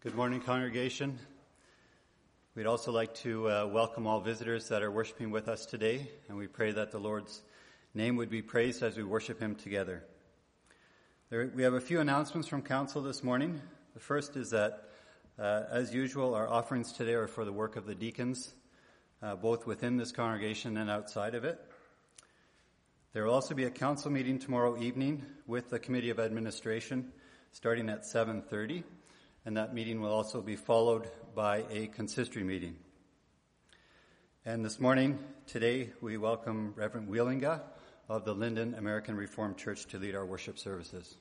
Good morning, congregation. We'd also like to welcome all visitors that are worshiping with us today, and we pray that the Lord's name would be praised as we worship Him together. We have a few announcements from Council this morning. The first is that, as usual, our offerings today are for the work of the deacons, both within this congregation and outside of it. There will also be a council meeting tomorrow evening with the Committee of Administration, starting at 7:30. And that meeting will also be followed by a consistory meeting. And this morning, today, we welcome Reverend Wheelinga of the Linden American Reformed Church to lead our worship services.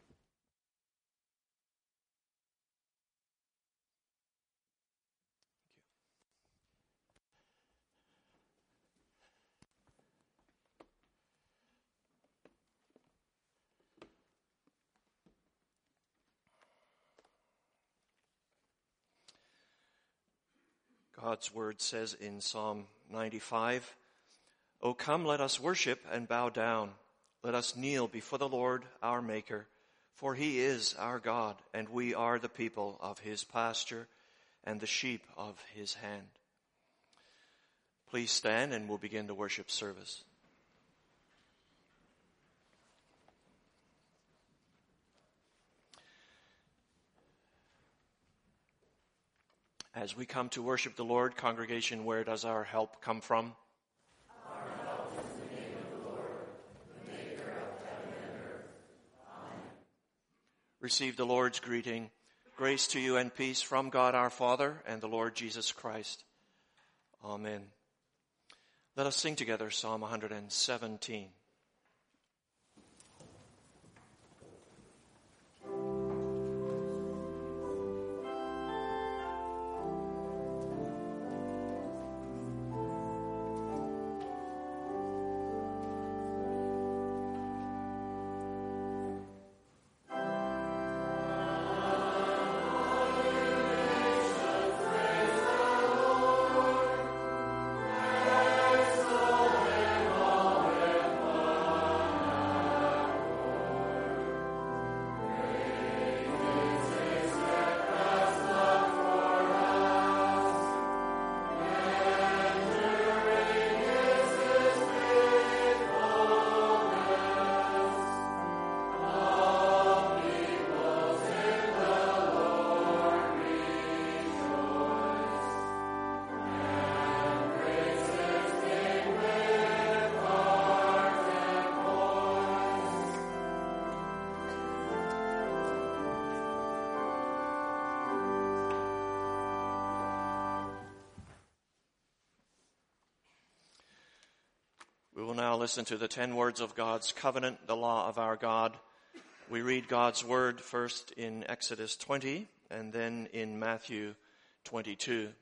God's word says in Psalm 95, "O come, let us worship and bow down. Let us kneel before the Lord our Maker, for He is our God, and we are the people of His pasture and the sheep of His hand." Please stand and we'll begin the worship service. As we come to worship the Lord, congregation, where does our help come from? Our help is in the name of the Lord, the Maker of heaven and earth. Amen. Receive the Lord's greeting. Grace to you and peace from God our Father and the Lord Jesus Christ. Amen. Let us sing together Psalm 117. We will now listen to the 10 words of God's covenant, the law of our God. We read God's word first in Exodus 20 and then in Matthew 22.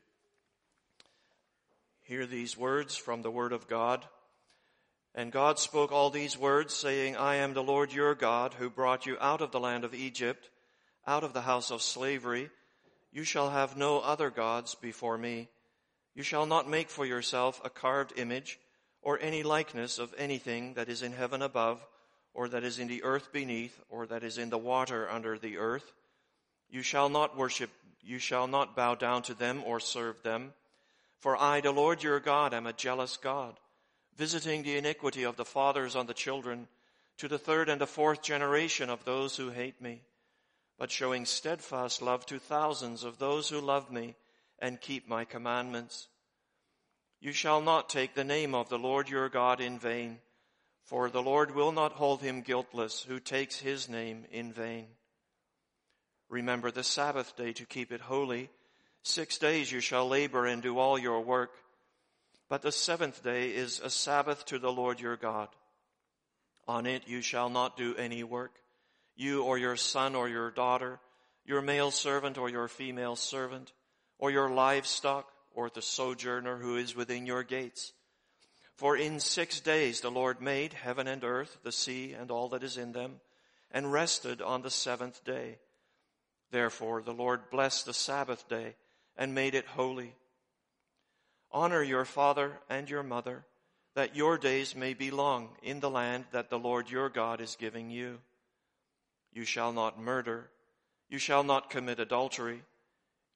Hear these words from the word of God. "And God spoke all these words, saying, I am the Lord your God, who brought you out of the land of Egypt, out of the house of slavery. You shall have no other gods before me. You shall not make for yourself a carved image, or any likeness of anything that is in heaven above, or that is in the earth beneath, or that is in the water under the earth. You shall not worship, you shall not bow down to them or serve them. For I, the Lord your God, am a jealous God, visiting the iniquity of the fathers on the children, to the third and the fourth generation of those who hate me, but showing steadfast love to thousands of those who love me and keep my commandments. You shall not take the name of the Lord your God in vain, for the Lord will not hold him guiltless who takes his name in vain. Remember the Sabbath day to keep it holy. 6 days you shall labor and do all your work, but the seventh day is a Sabbath to the Lord your God. On it you shall not do any work, you or your son or your daughter, your male servant or your female servant, or your livestock, or the sojourner who is within your gates. For in 6 days the Lord made heaven and earth, the sea and all that is in them, and rested on the seventh day. Therefore the Lord blessed the Sabbath day and made it holy. Honor your father and your mother, that your days may be long in the land that the Lord your God is giving you. You shall not murder. You shall not commit adultery.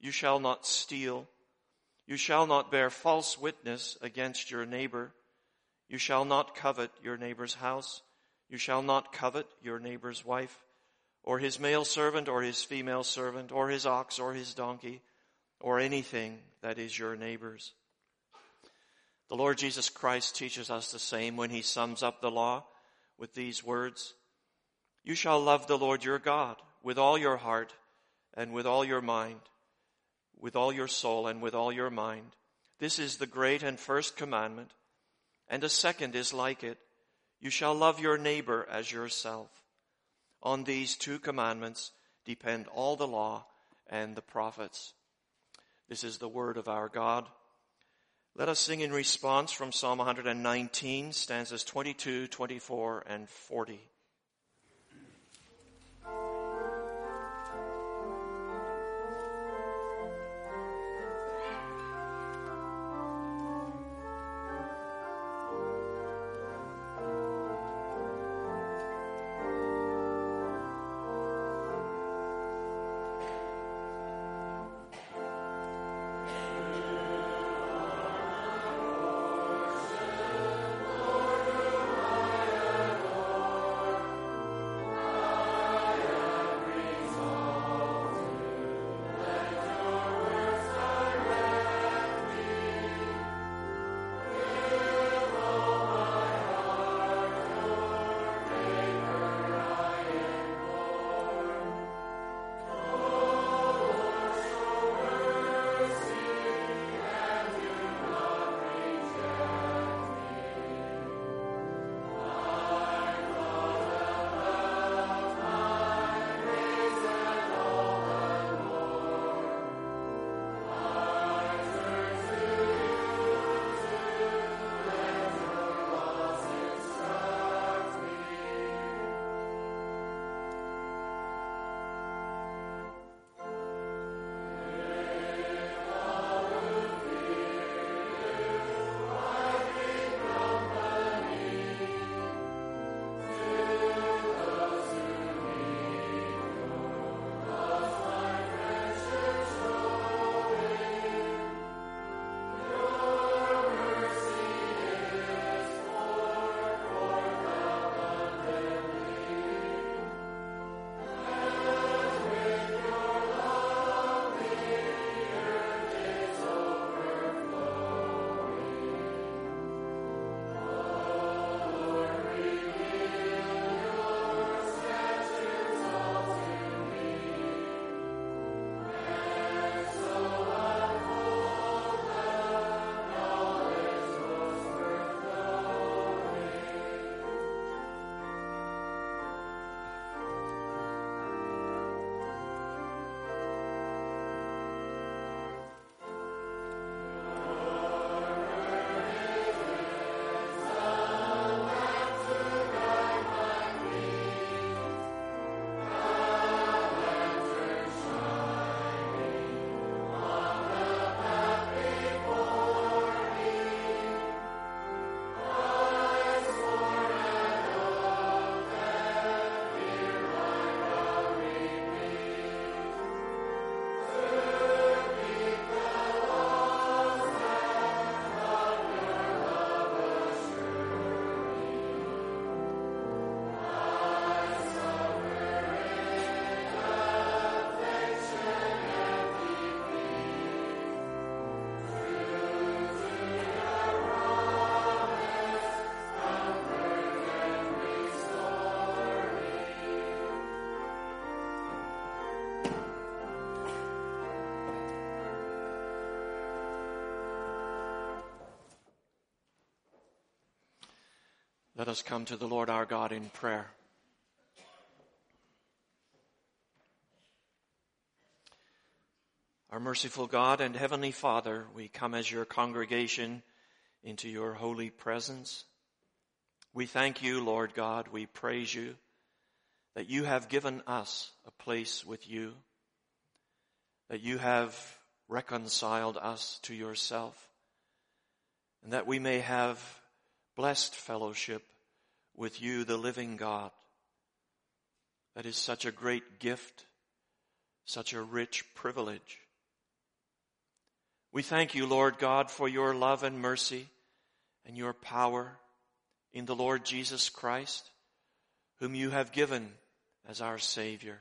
You shall not steal. You shall not bear false witness against your neighbor. You shall not covet your neighbor's house. You shall not covet your neighbor's wife, or his male servant, or his female servant, or his ox, or his donkey, or anything that is your neighbor's. The Lord Jesus Christ teaches us the same when he sums up the law with these words: You shall love the Lord your God with all your heart and with all your mind, with all your soul and with all your mind. This is the great and first commandment, and a second is like it. You shall love your neighbor as yourself. On these two commandments depend all the law and the prophets. This is the word of our God. Let us sing in response from Psalm 119, stanzas 22, 24, and 40. Let us come to the Lord our God in prayer. Our merciful God and Heavenly Father, we come as your congregation into your holy presence. We thank you, Lord God, we praise you that you have given us a place with you, that you have reconciled us to yourself, and that we may have blessed fellowship with you, the living God. That is such a great gift, such a rich privilege. We thank you, Lord God, for your love and mercy and your power in the Lord Jesus Christ, whom you have given as our Savior.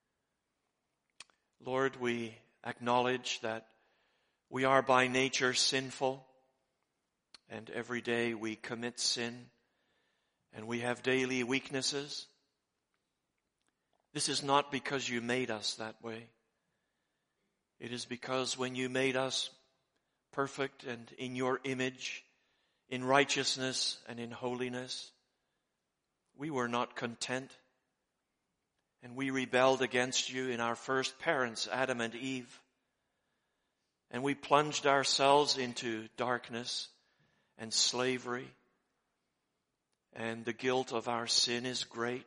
Lord, we acknowledge that we are by nature sinful, and every day we commit sin, and we have daily weaknesses. This is not because you made us that way. It is because when you made us perfect and in your image, in righteousness and in holiness, we were not content, and we rebelled against you in our first parents, Adam and Eve. And we plunged ourselves into darkness and slavery, and the guilt of our sin is great.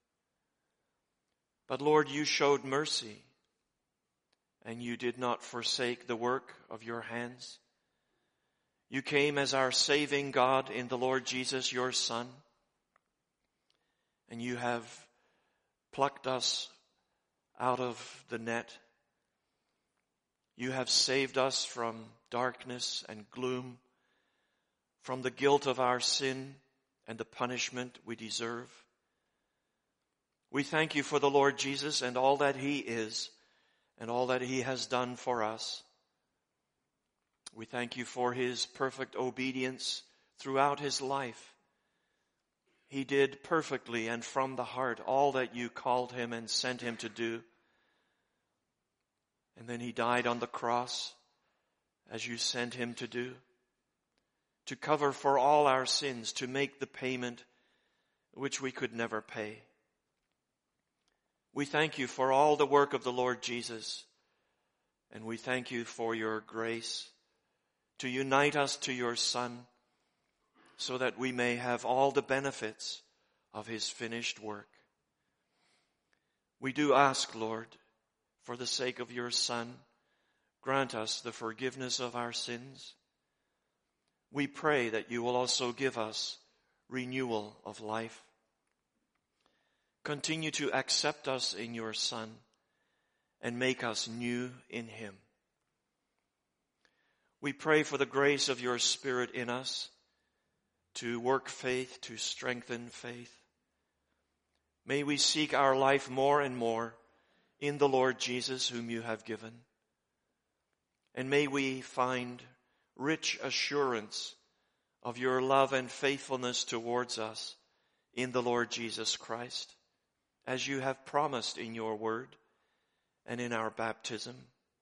But Lord, you showed mercy, and you did not forsake the work of your hands. You came as our saving God in the Lord Jesus, your Son, and you have plucked us out of the net. You have saved us from darkness and gloom, from the guilt of our sin and the punishment we deserve. We thank you for the Lord Jesus and all that he is and all that he has done for us. We thank you for his perfect obedience throughout his life. He did perfectly and from the heart all that you called him and sent him to do. And then he died on the cross as you sent him to do, to cover for all our sins, to make the payment which we could never pay. We thank you for all the work of the Lord Jesus, and we thank you for your grace to unite us to your Son, so that we may have all the benefits of his finished work. We do ask, Lord, for the sake of your Son, grant us the forgiveness of our sins. We pray that you will also give us renewal of life. Continue to accept us in your Son and make us new in him. We pray for the grace of your Spirit in us to work faith, to strengthen faith. May we seek our life more and more in the Lord Jesus whom you have given. And may we find rich assurance of your love and faithfulness towards us in the Lord Jesus Christ, as you have promised in your word and in our baptism.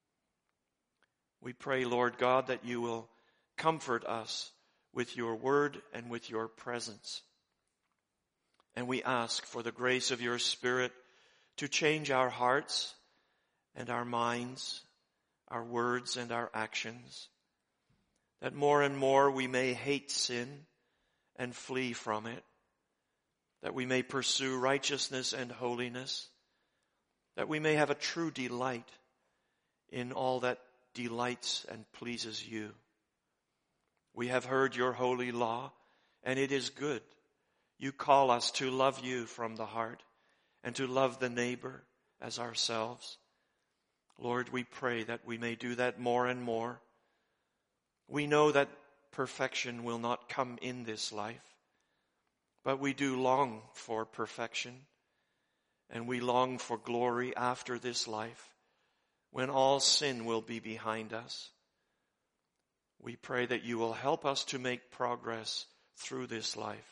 We pray, Lord God, that you will comfort us with your word and with your presence. And we ask for the grace of your Spirit to change our hearts and our minds, our words and our actions, that more and more we may hate sin and flee from it, that we may pursue righteousness and holiness, that we may have a true delight in all that delights and pleases you. We have heard your holy law, and it is good. You call us to love you from the heart and to love the neighbor as ourselves. Lord, we pray that we may do that more and more. We know that perfection will not come in this life, but we do long for perfection, and we long for glory after this life, when all sin will be behind us. We pray that you will help us to make progress through this life.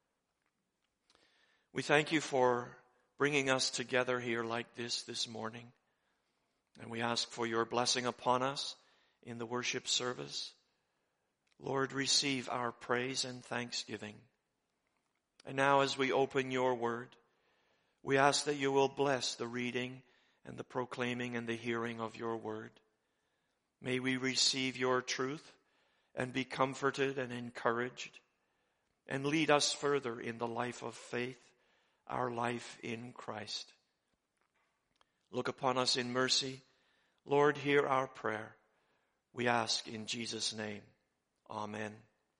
We thank you for bringing us together here like this morning. And we ask for your blessing upon us in the worship service. Lord, receive our praise and thanksgiving. And now as we open your word, we ask that you will bless the reading and the proclaiming and the hearing of your word. May we receive your truth and be comforted and encouraged, and lead us further in the life of faith, our life in Christ. Look upon us in mercy. Lord, hear our prayer. We ask in Jesus' name. Amen.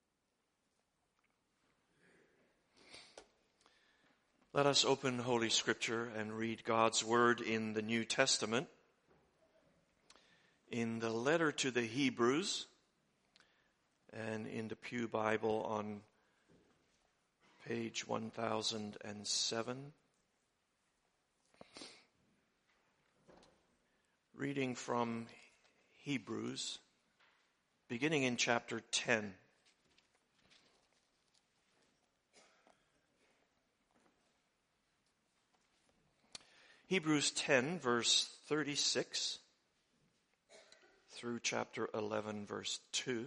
Let us open Holy Scripture and read God's word in the New Testament. in the letter to the Hebrews and in the Pew Bible on page 1007. Reading from Hebrews, beginning in chapter 10. Hebrews 10, verse 36, through chapter 11, verse 2.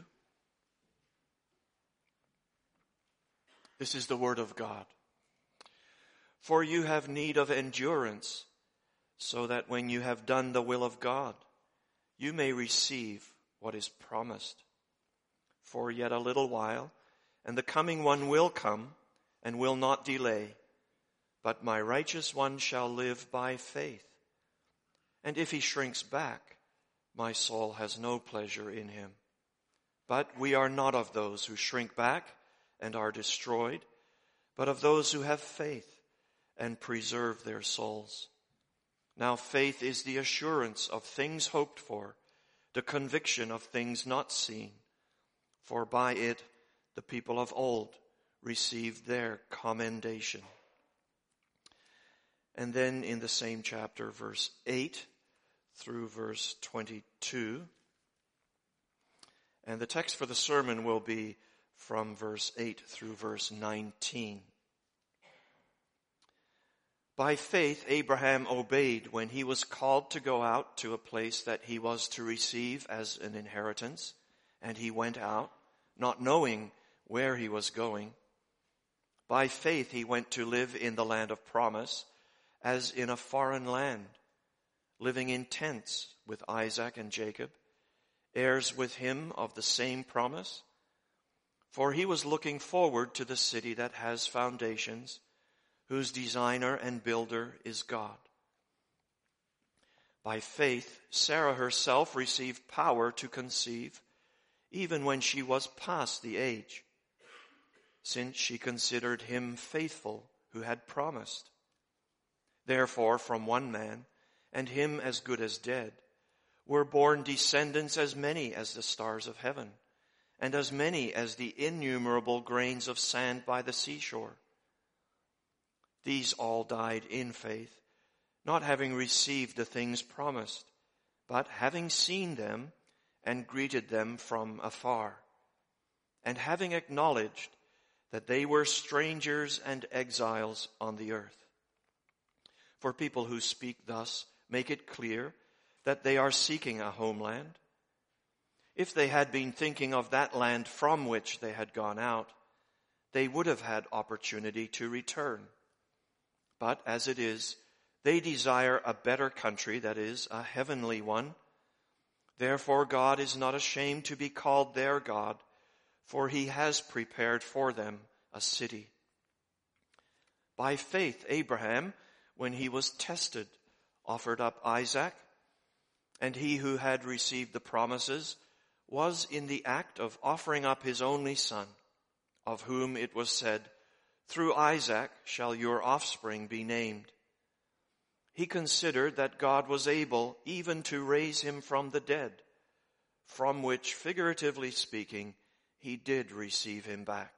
This is the word of God. For you have need of endurance, so that when you have done the will of God, you may receive what is promised. For yet a little while, and the coming one will come, and will not delay. But my righteous one shall live by faith. And if he shrinks back, my soul has no pleasure in him. But we are not of those who shrink back and are destroyed, but of those who have faith and preserve their souls. Now faith is the assurance of things hoped for, the conviction of things not seen. For by it the people of old received their commendation. And then in the same chapter, verse 8 through verse 22. And the text for the sermon will be from verse 8 through verse 19. By faith, Abraham obeyed when he was called to go out to a place that he was to receive as an inheritance, and he went out, not knowing where he was going. By faith, he went to live in the land of promise, as in a foreign land, living in tents with Isaac and Jacob, heirs with him of the same promise. For he was looking forward to the city that has foundations, whose designer and builder is God. By faith, Sarah herself received power to conceive, even when she was past the age, since she considered him faithful who had promised. Therefore, from one man, and him as good as dead, were born descendants as many as the stars of heaven, and as many as the innumerable grains of sand by the seashore. These all died in faith, not having received the things promised, but having seen them and greeted them from afar, and having acknowledged that they were strangers and exiles on the earth. For people who speak thus make it clear that they are seeking a homeland. If they had been thinking of that land from which they had gone out, they would have had opportunity to return. But as it is, they desire a better country, that is, a heavenly one. Therefore God is not ashamed to be called their God, for he has prepared for them a city. By faith Abraham, when he was tested, offered up Isaac, and he who had received the promises was in the act of offering up his only son, of whom it was said, "Through Isaac shall your offspring be named." He considered that God was able even to raise him from the dead, from which, figuratively speaking, he did receive him back.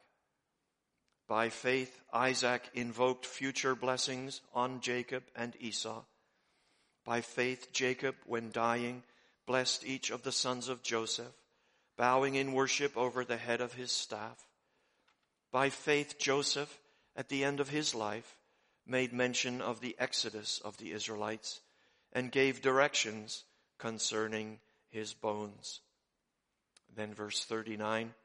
By faith, Isaac invoked future blessings on Jacob and Esau. By faith, Jacob, when dying, blessed each of the sons of Joseph, bowing in worship over the head of his staff. By faith, Joseph, at the end of his life, made mention of the exodus of the Israelites and gave directions concerning his bones. Then verse 39.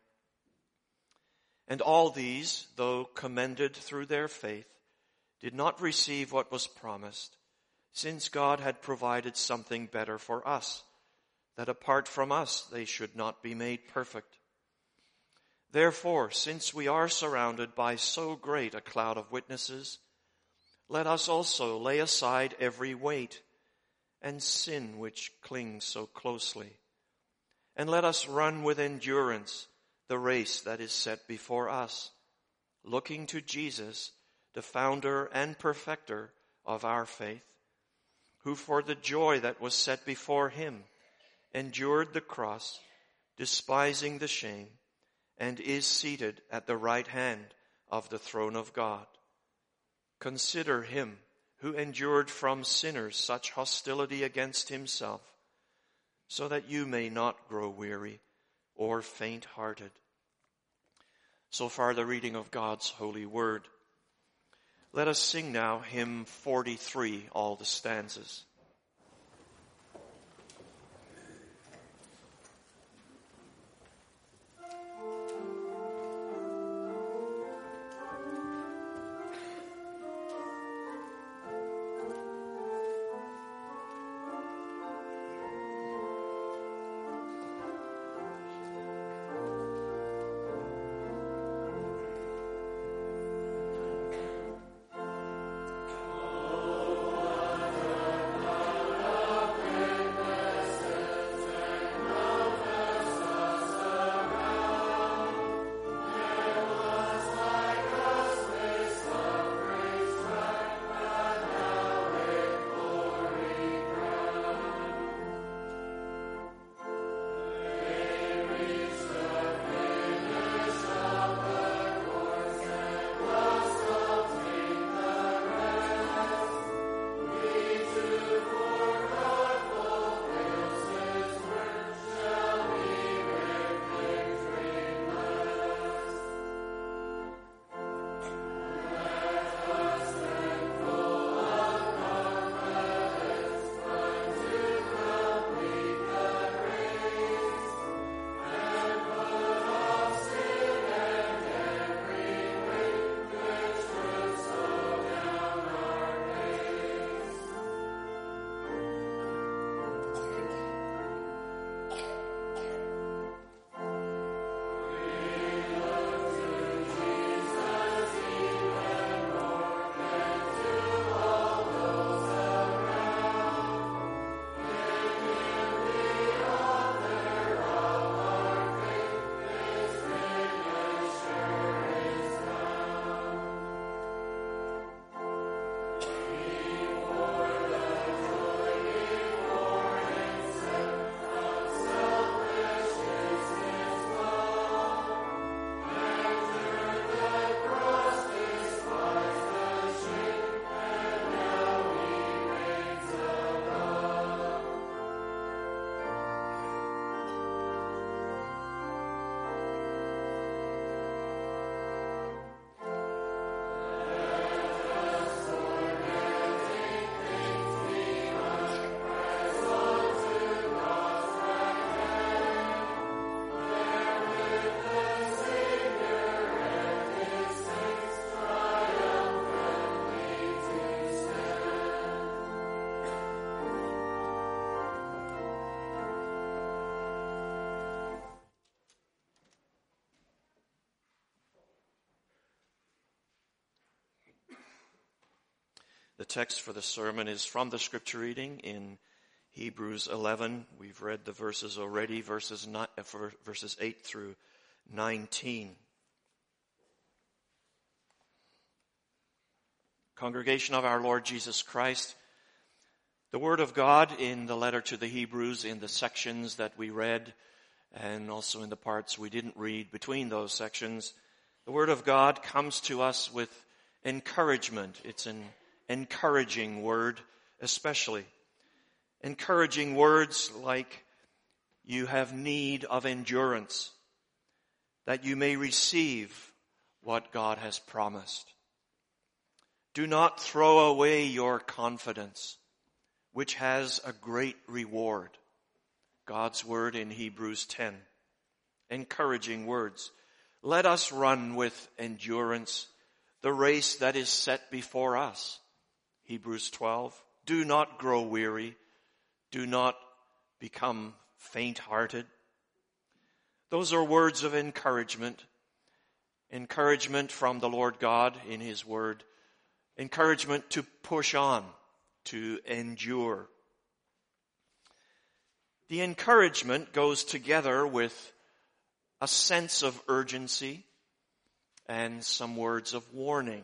And all these, though commended through their faith, did not receive what was promised, since God had provided something better for us, that apart from us they should not be made perfect. Therefore, since we are surrounded by so great a cloud of witnesses, let us also lay aside every weight and sin which clings so closely, and let us run with endurance the race that is set before us, looking to Jesus, the founder and perfecter of our faith, who for the joy that was set before him endured the cross, despising the shame, and is seated at the right hand of the throne of God. Consider him who endured from sinners such hostility against himself, so that you may not grow weary or faint-hearted. So far the reading of God's holy word. Let us sing now hymn 43, all the stanzas. The text for the sermon is from the scripture reading in Hebrews 11. We've read the verses already, verses 8 through 19. Congregation of our Lord Jesus Christ, the Word of God in the letter to the Hebrews, in the sections that we read, and also in the parts we didn't read between those sections, the Word of God comes to us with encouragement. It's an encouraging word, especially. Encouraging words like, you have need of endurance, that you may receive what God has promised. Do not throw away your confidence, which has a great reward. God's word in Hebrews 10. Encouraging words. Let us run with endurance the race that is set before us. Hebrews 12. Do not grow weary. Do not become faint-hearted. Those are words of encouragement. Encouragement from the Lord God in His word. Encouragement to push on, to endure. The encouragement goes together with a sense of urgency and some words of warning.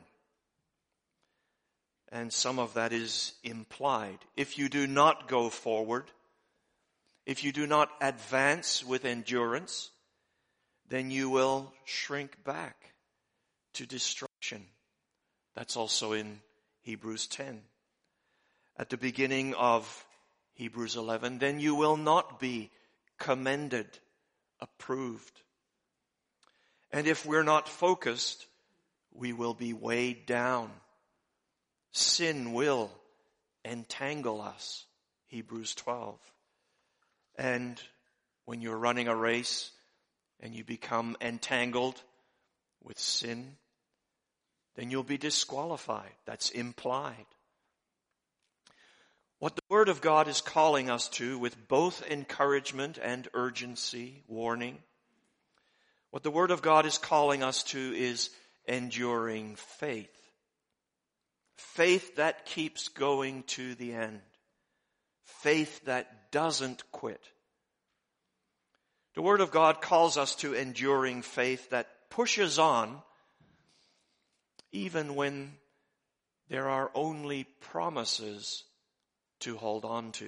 And some of that is implied. If you do not go forward, if you do not advance with endurance, then you will shrink back to destruction. That's also in Hebrews 10. At the beginning of Hebrews 11, then you will not be commended, approved. And if we're not focused, we will be weighed down. Sin will entangle us. Hebrews 12. And when you're running a race and you become entangled with sin, then you'll be disqualified. That's implied. What the Word of God is calling us to, with both encouragement and urgency, warning, what the Word of God is calling us to is enduring faith. Faith that keeps going to the end. Faith that doesn't quit. The Word of God calls us to enduring faith that pushes on even when there are only promises to hold on to.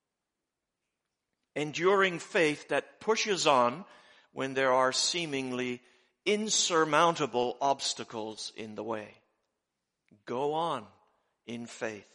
Enduring faith that pushes on when there are seemingly insurmountable obstacles in the way. Go on in faith.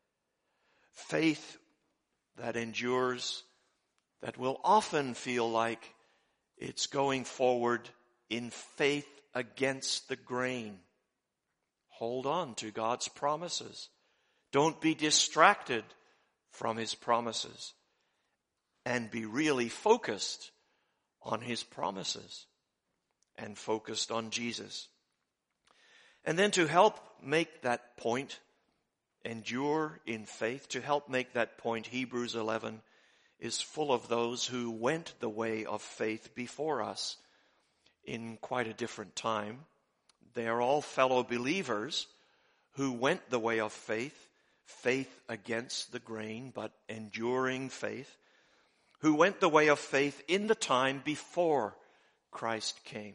Faith that endures, that will often feel like it's going forward in faith against the grain. Hold on to God's promises. Don't be distracted from His promises, and be really focused on His promises and focused on Jesus. And then to help make that point, endure in faith, to help make that point, Hebrews 11 is full of those who went the way of faith before us in quite a different time. They are all fellow believers who went the way of faith, faith against the grain, but enduring faith, who went the way of faith in the time before Christ came.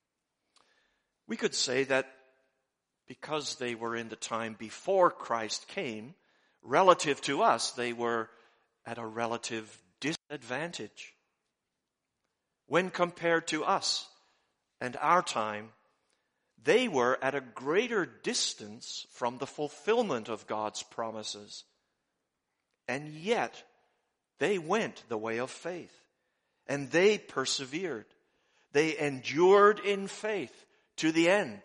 We could say that because they were in the time before Christ came, relative to us, they were at a relative disadvantage. When compared to us and our time, they were at a greater distance from the fulfillment of God's promises. And yet, they went the way of faith. And they persevered. They endured in faith to the end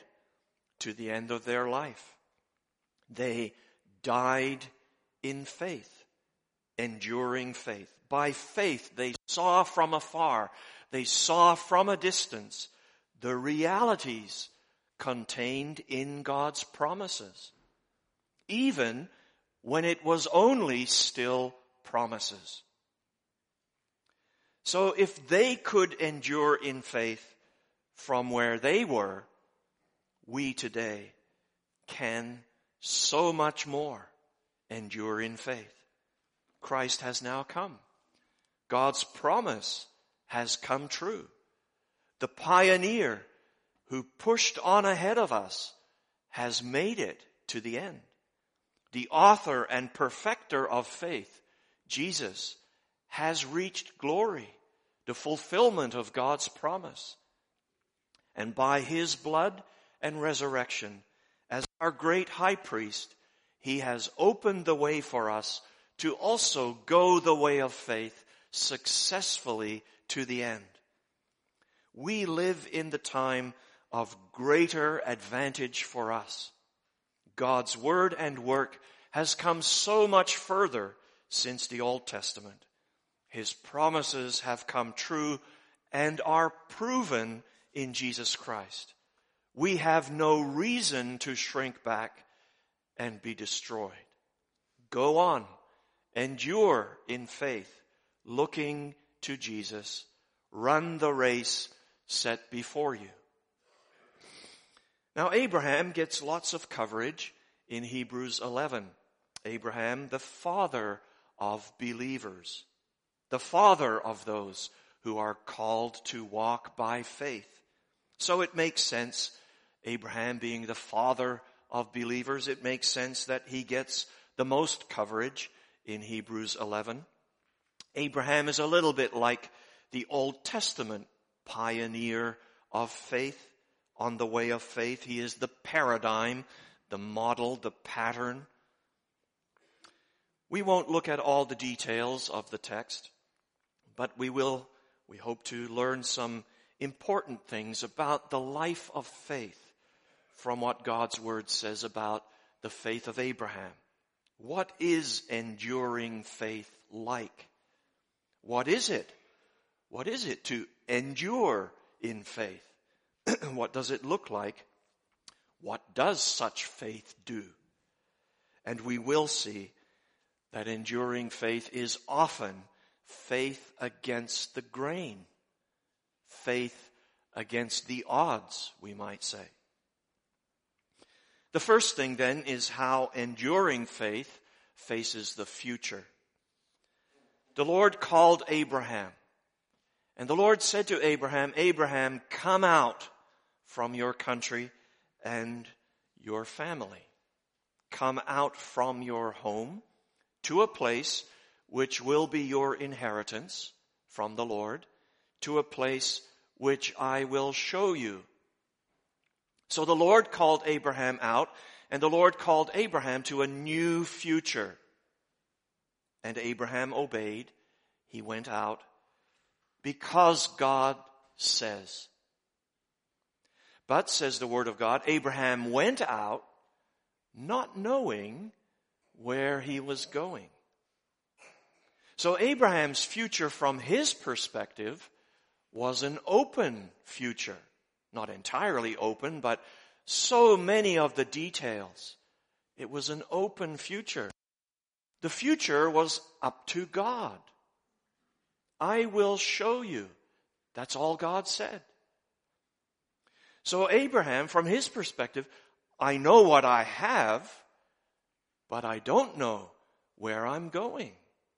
of their life. They died in faith, enduring faith. By faith, they saw from afar, they saw from a distance the realities contained in God's promises, even when it was only still promises. So if they could endure in faith from where they were, we today can so much more endure in faith. Christ has now come. God's promise has come true. The pioneer who pushed on ahead of us has made it to the end. The author and perfecter of faith, Jesus, has reached glory, the fulfillment of God's promise. And by His blood and resurrection, as our great high priest, He has opened the way for us to also go the way of faith successfully to the end. We live in the time of greater advantage for us. God's word and work has come so much further since the Old Testament. His promises have come true and are proven in Jesus Christ. We have no reason to shrink back and be destroyed. Go on, endure in faith, looking to Jesus. Run the race set before you. Now, Abraham gets lots of coverage in Hebrews 11. Abraham, the father of believers, the father of those who are called to walk by faith. So it makes sense, Abraham being the father of believers, it makes sense that he gets the most coverage in Hebrews 11. Abraham is a little bit like the Old Testament pioneer of faith, on the way of faith. He is the paradigm, the model, the pattern. We won't look at all the details of the text, but we hope to learn some important things about the life of faith from what God's word says about the faith of Abraham. What is enduring faith like? What is it? What is it to endure in faith? What does it look like? What does such faith do? And we will see that enduring faith is often faith against the grain, faith against the odds, we might say. The first thing then is how enduring faith faces the future. The Lord called Abraham, and the Lord said to Abraham, Abraham, come out from your country and your family. Come out from your home to a place which will be your inheritance from the Lord, to a place which I will show you. So the Lord called Abraham out, and the Lord called Abraham to a new future. And Abraham obeyed. He went out because God says. But, says the word of God, Abraham went out not knowing where he was going. So Abraham's future from his perspective was an open future. Not entirely open, but so many of the details. It was an open future. The future was up to God. I will show you. That's all God said. So Abraham, from his perspective, I know what I have, but I don't know where I'm going.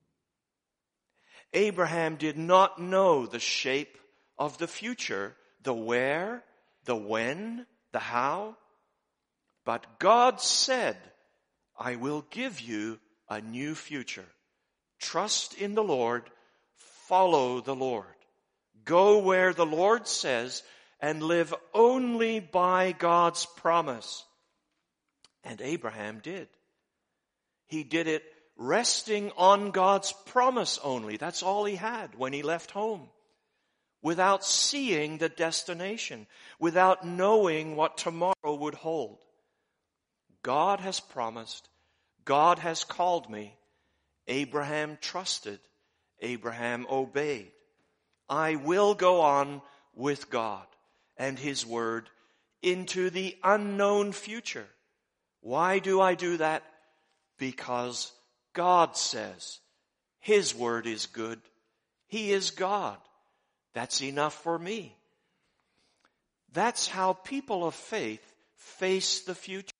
Abraham did not know the shape of the future, the where, the when, the how. But God said, I will give you a new future. Trust in the Lord, follow the Lord. Go where the Lord says and live only by God's promise. And Abraham did. He did it resting on God's promise only. That's all he had when he left home. Without seeing the destination, without knowing what tomorrow would hold. God has promised. God has called me. Abraham trusted. Abraham obeyed. I will go on with God and His word into the unknown future. Why do I do that? Because God says His word is good. He is God. That's enough for me. That's how people of faith face the future.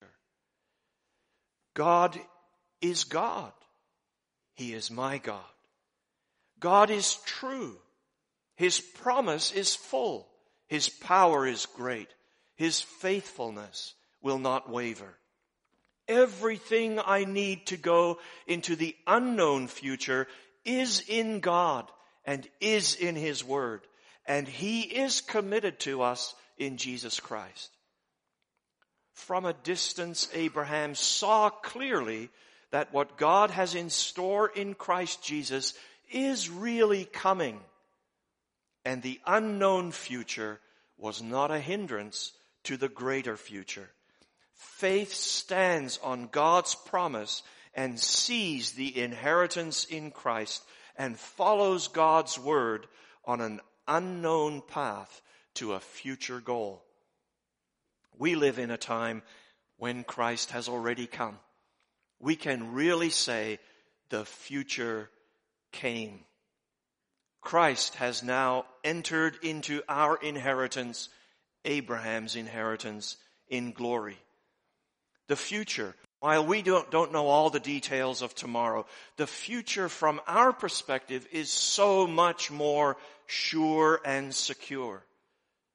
God is God. He is my God. God is true. His promise is full. His power is great. His faithfulness will not waver. Everything I need to go into the unknown future is in God and is in His word. And He is committed to us in Jesus Christ. From a distance, Abraham saw clearly that what God has in store in Christ Jesus is really coming. And the unknown future was not a hindrance to the greater future. Faith stands on God's promise and sees the inheritance in Christ and follows God's word on an unknown path to a future goal. We live in a time when Christ has already come. We can really say the future came. Christ has now entered into our inheritance, Abraham's inheritance, in glory. The future, while we don't know all the details of tomorrow, the future from our perspective is so much more sure and secure.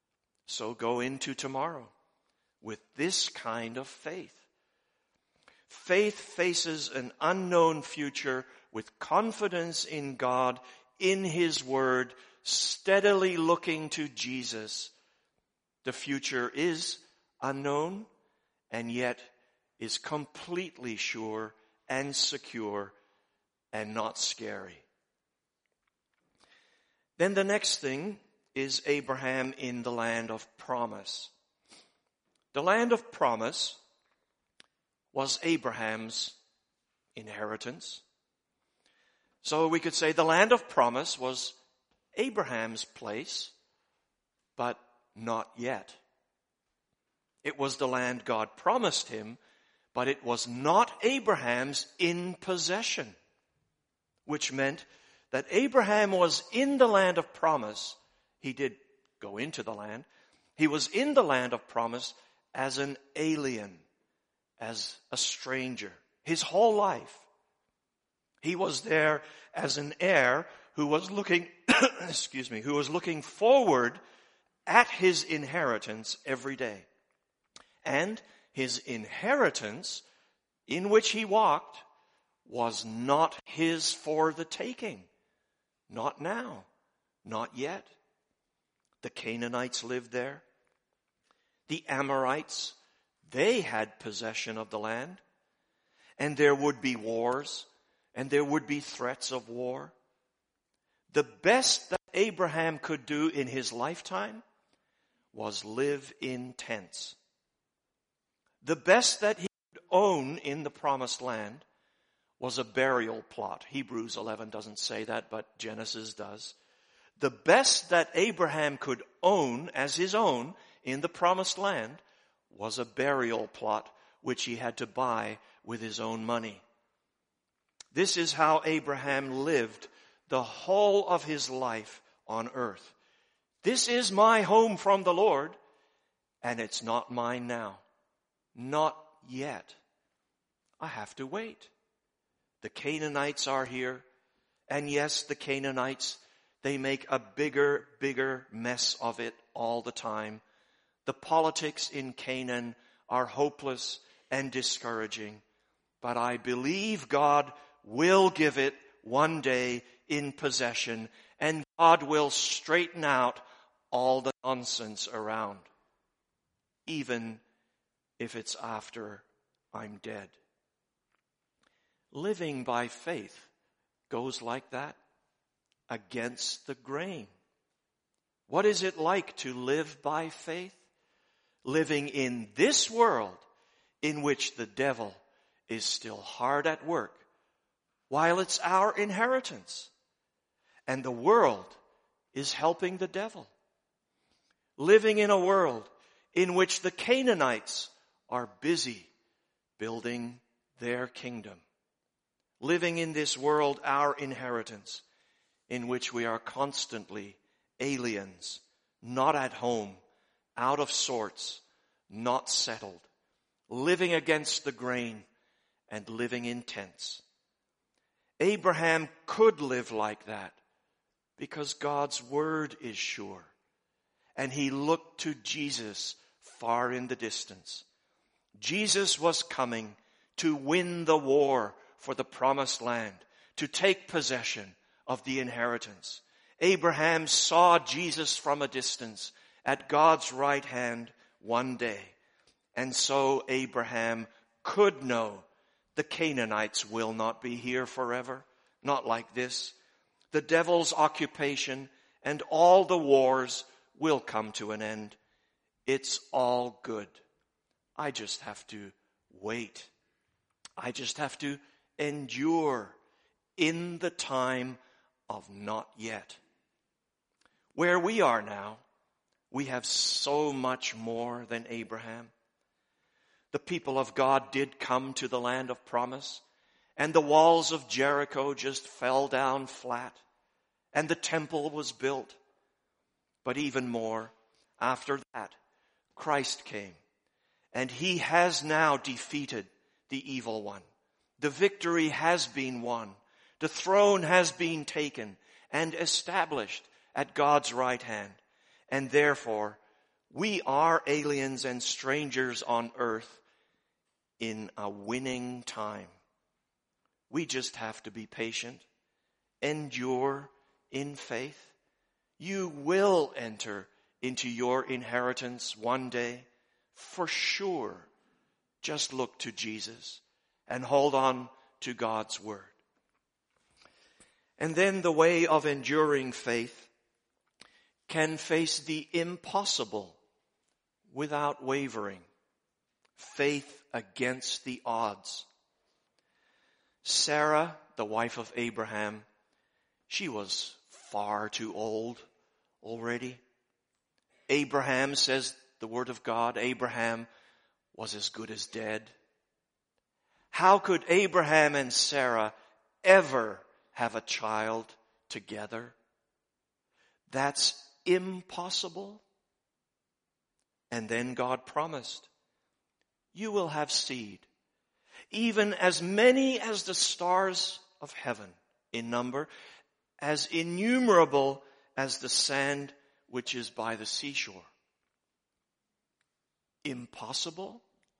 So go into tomorrow with this kind of faith. Faith faces an unknown future with confidence in God, in His Word, steadily looking to Jesus. The future is unknown and yet is completely sure and secure and not scary. Then the next thing is Abraham in the land of promise. The land of promise was Abraham's inheritance. So we could say the land of promise was Abraham's place, but not yet. It was the land God promised him, but it was not Abraham's in possession, which meant that Abraham was in the land of promise. He did go into the land. He was in the land of promise as an alien, as a stranger, his whole life. He was there as an heir who was looking, who was looking forward at his inheritance every day. And his inheritance in which he walked was not his for the taking. Not now. Not yet. The Canaanites lived there. The Amorites, they had possession of the land. And there would be wars, and there would be threats of war. The best that Abraham could do in his lifetime was live in tents. The best that he could own in the promised land was a burial plot. Hebrews 11 doesn't say that, but Genesis does. The best that Abraham could own as his own in the promised land was a burial plot which he had to buy with his own money. This is how Abraham lived the whole of his life on earth. This is my home from the Lord, and it's not mine now. Not yet. I have to wait. The Canaanites are here, and yes, the Canaanites, they make a bigger mess of it all the time. The politics in Canaan are hopeless and discouraging, but I believe God will give it one day in possession, and God will straighten out all the nonsense around, even if it's after I'm dead. Living by faith goes like that, against the grain. What is it like to live by faith? Living in this world in which the devil is still hard at work, while it's our inheritance. And the world is helping the devil. Living in a world in which the Canaanites are busy building their kingdom. Living in this world, our inheritance, in which we are constantly aliens, not at home, out of sorts, not settled, living against the grain and living in tents. Abraham could live like that because God's word is sure. And he looked to Jesus far in the distance. Jesus was coming to win the war for the promised land, to take possession of the inheritance. Abraham saw Jesus from a distance at God's right hand one day. And so Abraham could know the Canaanites will not be here forever. Not like this. The devil's occupation and all the wars will come to an end. It's all good. I just have to wait. I just have to endure in the time of not yet. Where we are now, we have so much more than Abraham. The people of God did come to the land of promise, and the walls of Jericho just fell down flat, and the temple was built. But even more, after that, Christ came, and he has now defeated the evil one. The victory has been won. The throne has been taken and established at God's right hand. And therefore, we are aliens and strangers on earth in a winning time. We just have to be patient, endure in faith. You will enter into your inheritance one day, for sure. Just look to Jesus and hold on to God's word. And then the way of enduring faith can face the impossible without wavering. Faith against the odds. Sarah, the wife of Abraham, she was far too old already. Abraham, says the word of God, Abraham was as good as dead. How could Abraham and Sarah ever have a child together? That's impossible. And then God promised, you will have seed, even as many as the stars of heaven in number, as innumerable as the sand which is by the seashore. Impossible?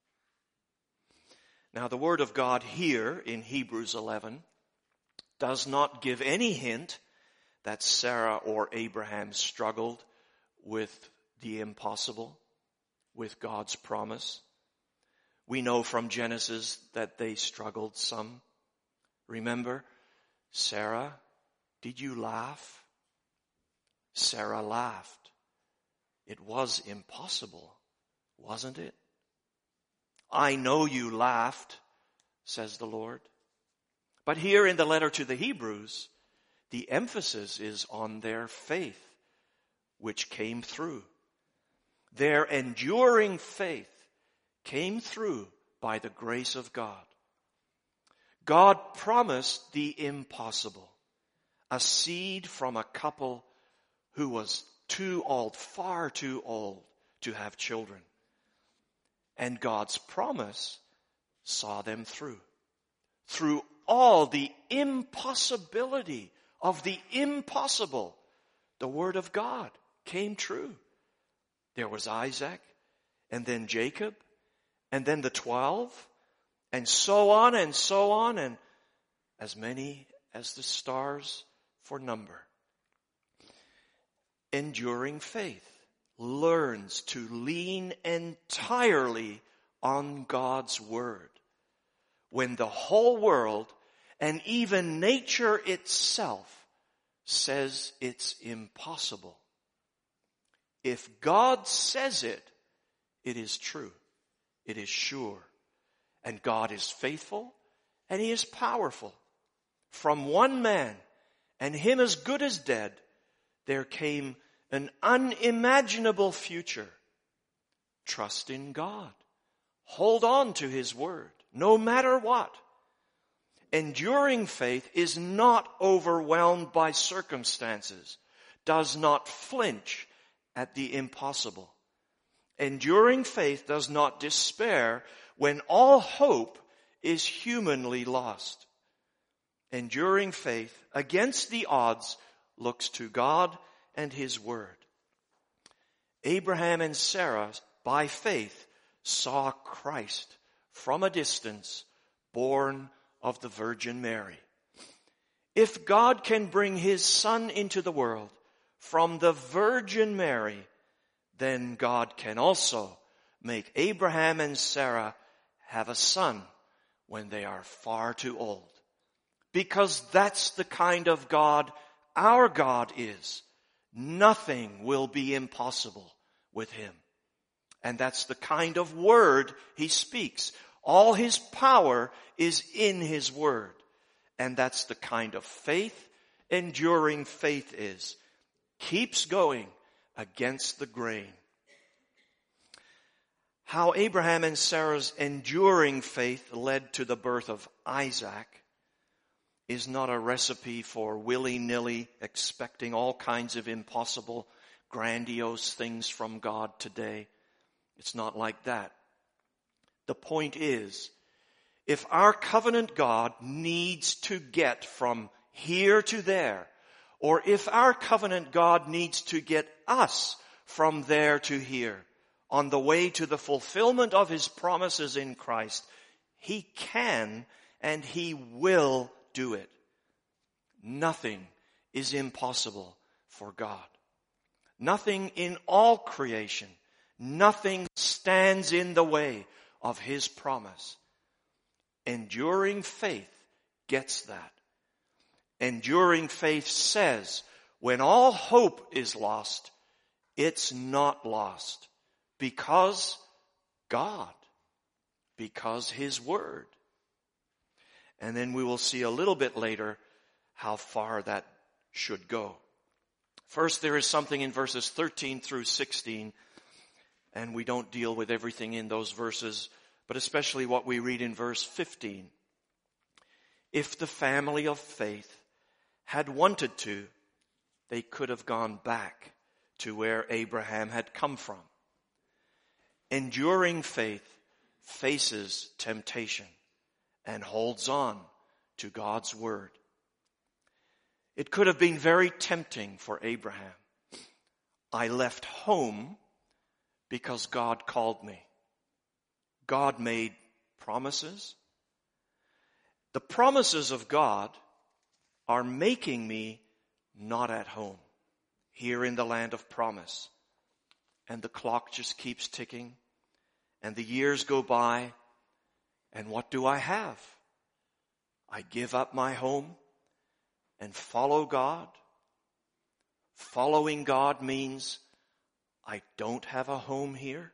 Now the word of God here in Hebrews 11 does not give any hint that Sarah or Abraham struggled with the impossible, with God's promise. We know from Genesis that they struggled some. Remember, Sarah, did you laugh? Sarah laughed. It was impossible, wasn't it? I know you laughed, says the Lord. But here in the letter to the Hebrews, the emphasis is on their faith, which came through. Their enduring faith came through by the grace of God. God promised the impossible, a seed from a couple who was too old, far too old to have children. And God's promise saw them through. Through all the impossibility of the impossible, the word of God came true. There was Isaac, and then Jacob, and then the 12, and so on, and as many as the stars for number. Enduring faith learns to lean entirely on God's word when the whole world and even nature itself says it's impossible. If God says it, it is true. It is sure. And God is faithful and he is powerful. From one man, and him as good as dead, there came an unimaginable future. Trust in God. Hold on to his word, no matter what. Enduring faith is not overwhelmed by circumstances, does not flinch at the impossible. Enduring faith does not despair when all hope is humanly lost. Enduring faith against the odds looks to God and his word. Abraham and Sarah, by faith, saw Christ from a distance, born of the Virgin Mary. If God can bring his Son into the world from the Virgin Mary, then God can also make Abraham and Sarah have a son when they are far too old. Because that's the kind of God our God is. Nothing will be impossible with him. And that's the kind of word he speaks. All his power is in his word. And that's the kind of faith enduring faith is. Keeps going against the grain. How Abraham and Sarah's enduring faith led to the birth of Isaac is not a recipe for willy-nilly expecting all kinds of impossible, grandiose things from God today. It's not like that. The point is, if our covenant God needs to get from here to there, or if our covenant God needs to get us from there to here, on the way to the fulfillment of his promises in Christ, He can and He will do it. Nothing is impossible for God. Nothing in all creation, nothing stands in the way of His promise. Enduring faith gets that. Enduring faith says, when all hope is lost, it's not lost. Because God. Because His Word. And then we will see a little bit later how far that should go. First, there is something in verses 13 through 16, and we don't deal with everything in those verses, but especially what we read in verse 15. If the family of faith had wanted to, they could have gone back to where Abraham had come from. Enduring faith faces temptation and holds on to God's word. It could have been very tempting for Abraham. I left home because God called me. God made promises. The promises of God are making me not at home, here in the land of promise. And the clock just keeps ticking, and the years go by, and what do I have? I give up my home and follow God. Following God means I don't have a home here.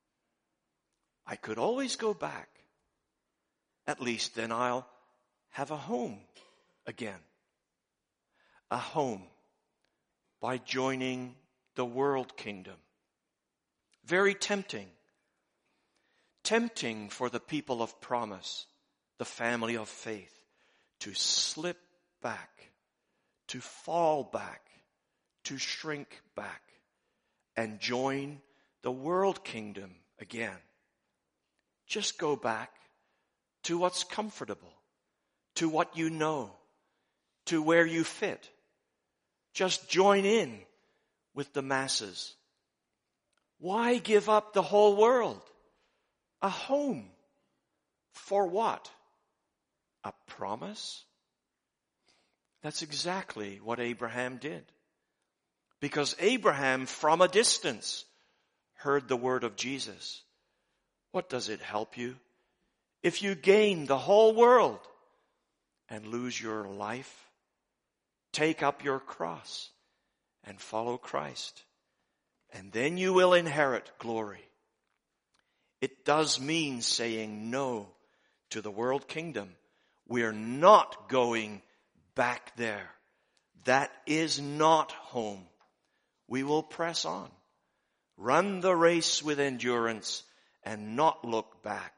I could always go back. At least then I'll have a home again. A home by joining the world kingdom. Very tempting. Tempting for the people of promise, the family of faith, to slip back, to fall back, to shrink back, and join the world kingdom again. Just go back to what's comfortable, to what you know, to where you fit. Just join in with the masses. Why give up the whole world? A home. For what? A promise? That's exactly what Abraham did. Because Abraham, from a distance, heard the word of Jesus. What does it help you if you gain the whole world and lose your life? Take up your cross and follow Christ, and then you will inherit glory. It does mean saying no to the world kingdom. We're not going back there. That is not home. We will press on. Run the race with endurance and not look back.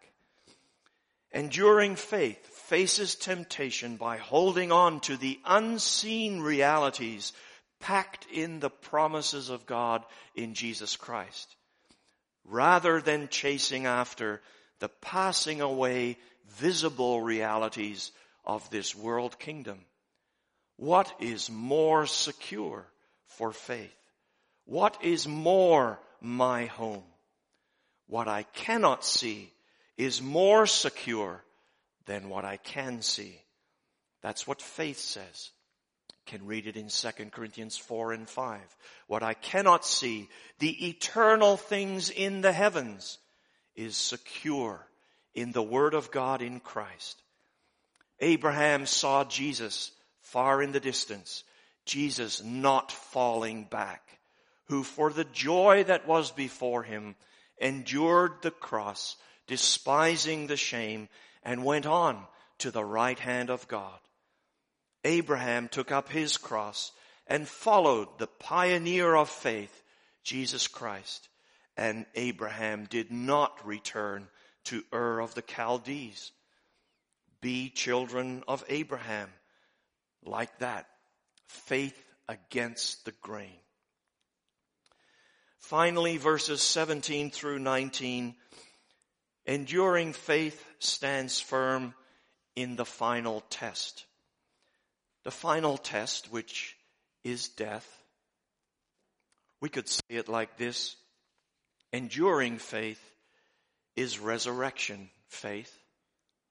Enduring faith faces temptation by holding on to the unseen realities packed in the promises of God in Jesus Christ, rather than chasing after the passing away visible realities of this world kingdom. What is more secure for faith? What is more my home? What I cannot see is more secure than what I can see. That's what faith says. You can read it in 2 Corinthians 4 and 5. What I cannot see, the eternal things in the heavens, is secure in the Word of God in Christ. Abraham saw Jesus far in the distance, Jesus not falling back, who for the joy that was before him endured the cross, despising the shame, and went on to the right hand of God. Abraham took up his cross and followed the pioneer of faith, Jesus Christ. And Abraham did not return to Ur of the Chaldees. Be children of Abraham like that. Faith against the grain. Finally, verses 17 through 19. Enduring faith stands firm in the final test. The final test, which is death. We could say it like this. Enduring faith is resurrection faith.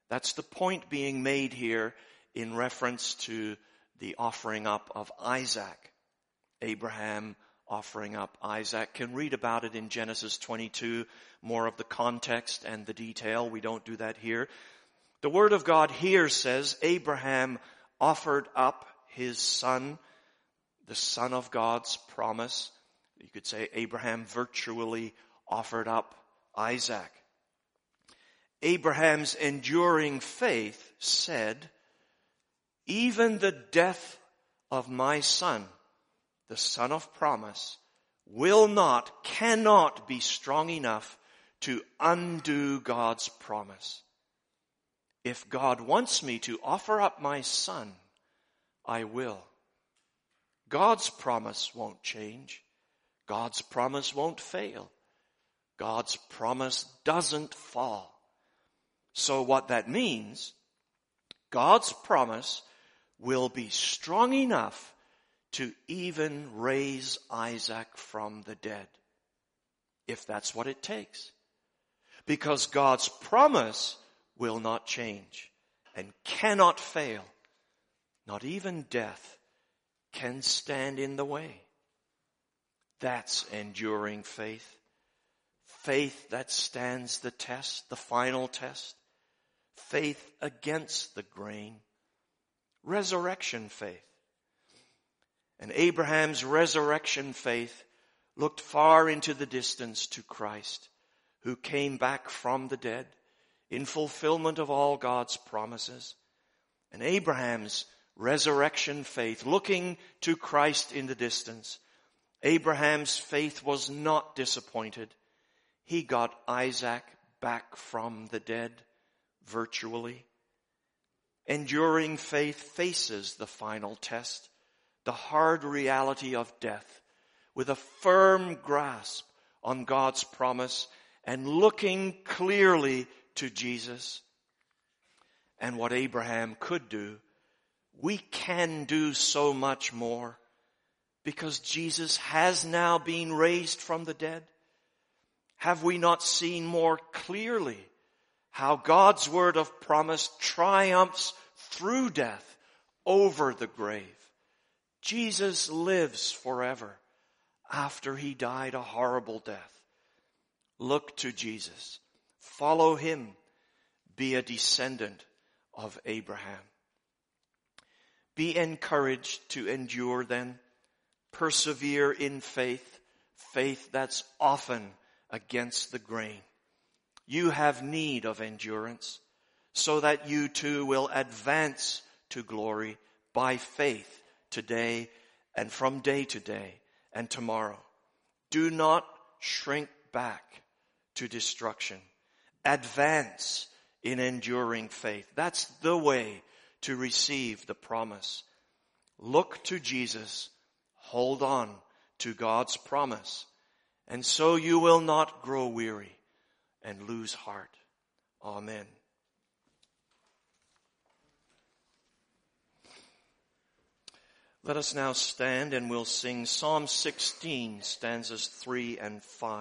That's the point being made here in reference to the offering up of Isaac. Abraham offering up Isaac. Can read about it in Genesis 22, more of the context and the detail. We don't do that here. The Word of God here says Abraham offered up his son, the son of God's promise. You could say Abraham virtually offered up Isaac. Abraham's enduring faith said, even the death of my son, the son of promise, cannot be strong enough to undo God's promise. If God wants me to offer up my son, I will. God's promise won't change. God's promise won't fail. God's promise doesn't fall. So what that means, God's promise will be strong enough to even raise Isaac from the dead, if that's what it takes. Because God's promise will not change and cannot fail. Not even death can stand in the way. That's enduring faith. Faith that stands the test, the final test. Faith against the grain. Resurrection faith. And Abraham's resurrection faith looked far into the distance to Christ, who came back from the dead in fulfillment of all God's promises. And Abraham's resurrection faith, looking to Christ in the distance, Abraham's faith was not disappointed. He got Isaac back from the dead, virtually. Enduring faith faces the final test, the hard reality of death, with a firm grasp on God's promise and looking clearly to Jesus. And what Abraham could do, we can do so much more, because Jesus has now been raised from the dead. Have we not seen more clearly how God's word of promise triumphs through death over the grave? Jesus lives forever after he died a horrible death. Look to Jesus. Follow him. Be a descendant of Abraham. Be encouraged to endure then. Persevere in faith. Faith that's often against the grain. You have need of endurance so that you too will advance to glory by faith today and from day to day and tomorrow. Do not shrink back to destruction. Advance in enduring faith. That's the way to receive the promise. Look to Jesus. Hold on to God's promise. And so you will not grow weary and lose heart. Amen. Let us now stand and we'll sing Psalm 16, stanzas 3 and 5.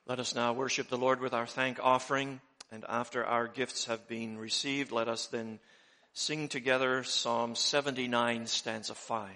Let us now worship the Lord with our thank offering, and after our gifts have been received, let us then sing together Psalm 79, stanza 5.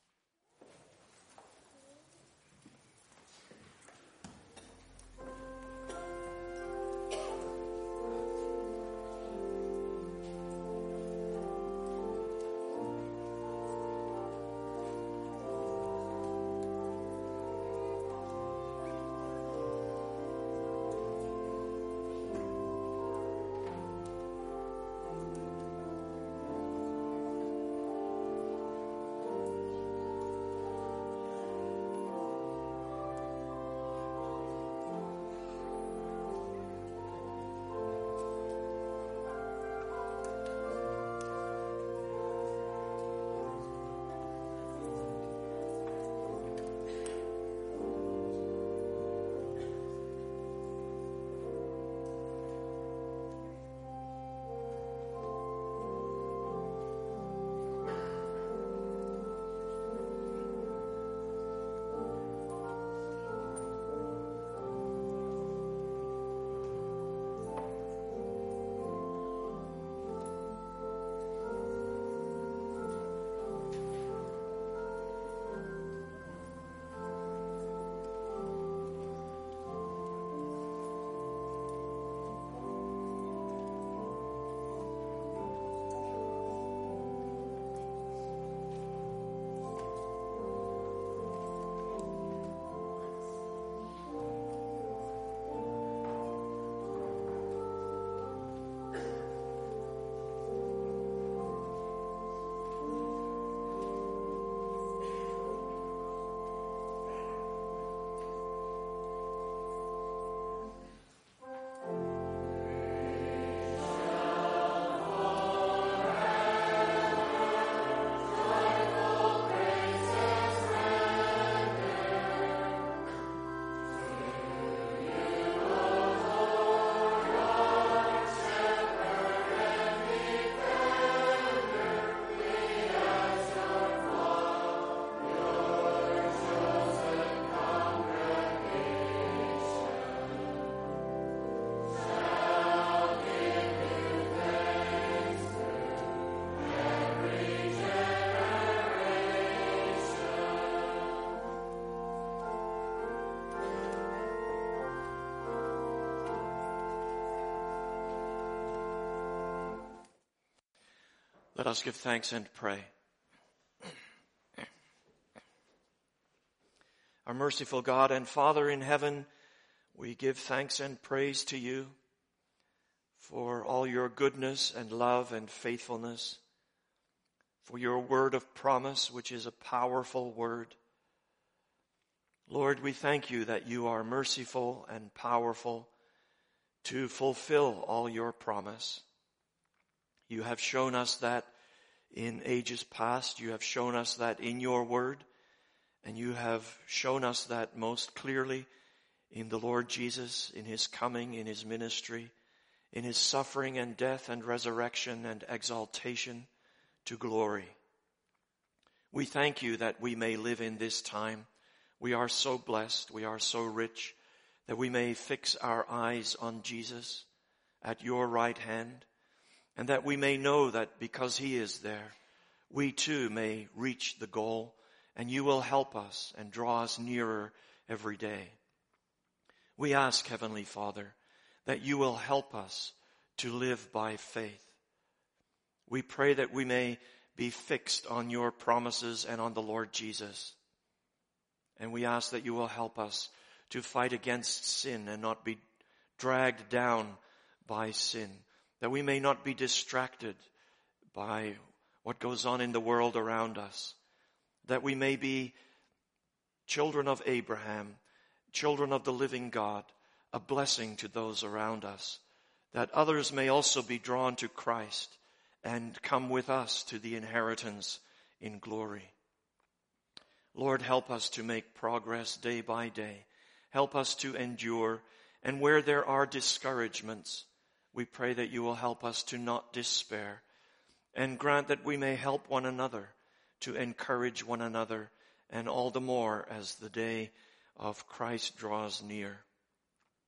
Let us give thanks and pray. Our merciful God and Father in heaven, we give thanks and praise to you for all your goodness and love and faithfulness, for your word of promise, which is a powerful word. Lord, we thank you that you are merciful and powerful to fulfill all your promise. You have shown us that in ages past. You have shown us that in your word. And you have shown us that most clearly in the Lord Jesus, in his coming, in his ministry, in his suffering and death and resurrection and exaltation to glory. We thank you that we may live in this time. We are so blessed, we are so rich, that we may fix our eyes on Jesus at your right hand, and that we may know that because he is there, we too may reach the goal, and you will help us and draw us nearer every day. We ask, Heavenly Father, that you will help us to live by faith. We pray that we may be fixed on your promises and on the Lord Jesus. And we ask that you will help us to fight against sin and not be dragged down by sin, that we may not be distracted by what goes on in the world around us, that we may be children of Abraham, children of the living God, a blessing to those around us, that others may also be drawn to Christ and come with us to the inheritance in glory. Lord, help us to make progress day by day. Help us to endure. And where there are discouragements, we pray that you will help us to not despair, and grant that we may help one another, to encourage one another, and all the more as the day of Christ draws near.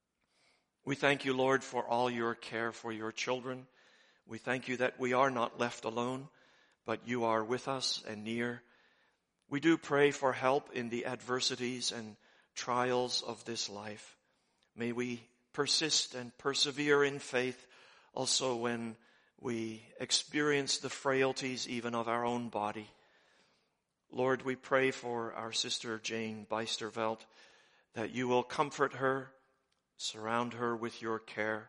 We thank you, Lord, for all your care for your children. We thank you that we are not left alone, but you are with us and near. We do pray for help in the adversities and trials of this life. May we persist and persevere in faith also when we experience the frailties even of our own body. Lord, we pray for our sister Jane Beisterveld, that you will comfort her, surround her with your care.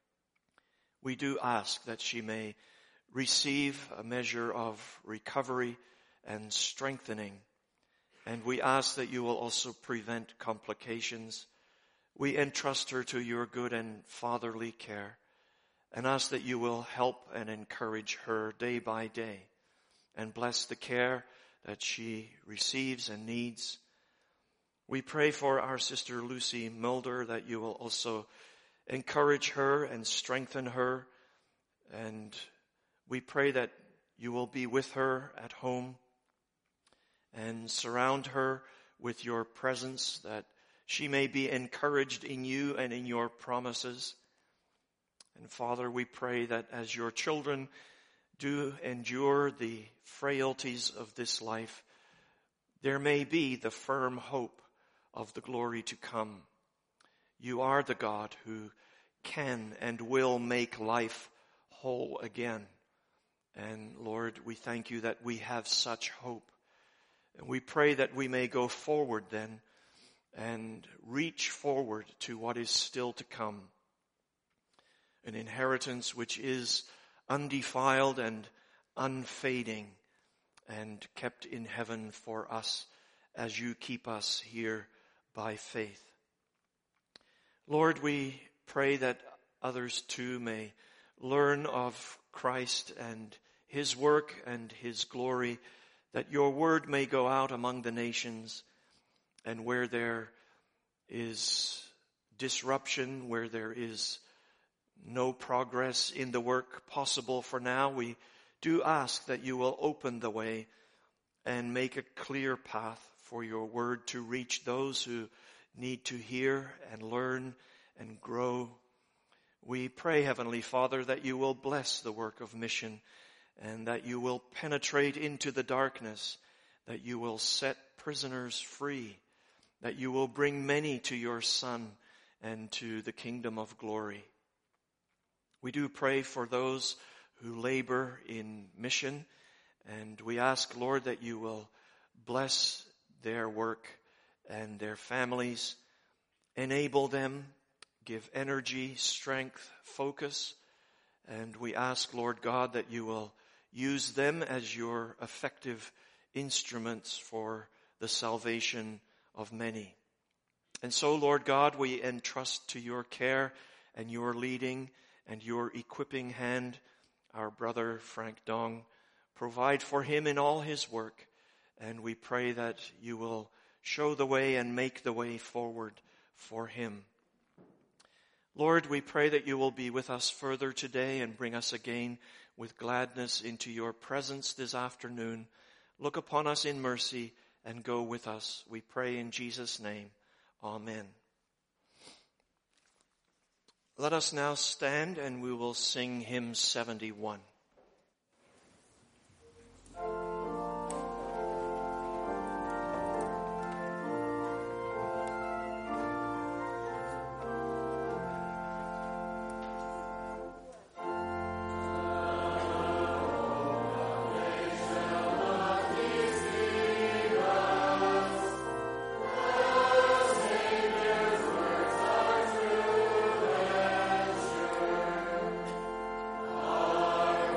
We do ask that she may receive a measure of recovery and strengthening. And we ask that you will also prevent complications. We entrust her to your good and fatherly care and ask that you will help and encourage her day by day and bless the care that she receives and needs. We pray for our sister Lucy Mulder, that you will also encourage her and strengthen her. And we pray that you will be with her at home and surround her with your presence, that she may be encouraged in you and in your promises. And Father, we pray that as your children do endure the frailties of this life, there may be the firm hope of the glory to come. You are the God who can and will make life whole again. And Lord, we thank you that we have such hope. And we pray that we may go forward then and reach forward to what is still to come. An inheritance which is undefiled and unfading and kept in heaven for us as you keep us here by faith. Lord, we pray that others too may learn of Christ and his work and his glory, that your word may go out among the nations, and where there is disruption, where there is no progress in the work possible for now, we do ask that you will open the way and make a clear path for your word to reach those who need to hear and learn and grow. We pray, Heavenly Father, that you will bless the work of mission and that you will penetrate into the darkness, that you will set prisoners free, that you will bring many to your Son and to the kingdom of glory. We do pray for those who labor in mission, and we ask, Lord, that you will bless their work and their families, enable them, give energy, strength, focus, and we ask, Lord God, that you will use them as your effective instruments for the salvation of many. And so, Lord God, we entrust to your care and your leading and your equipping hand our brother Frank Dong. Provide for him in all his work, and we pray that you will show the way and make the way forward for him. Lord, we pray that you will be with us further today and bring us again with gladness into your presence this afternoon. Look upon us in mercy and go with us. We pray in Jesus' name. Amen. Let us now stand and we will sing hymn 71. Our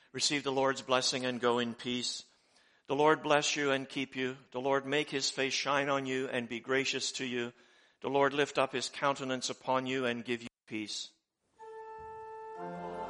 Receive the Lord's blessing and go in peace. The Lord bless you and keep you. The Lord make his face shine on you and be gracious to you. The Lord lift up his countenance upon you and give you peace.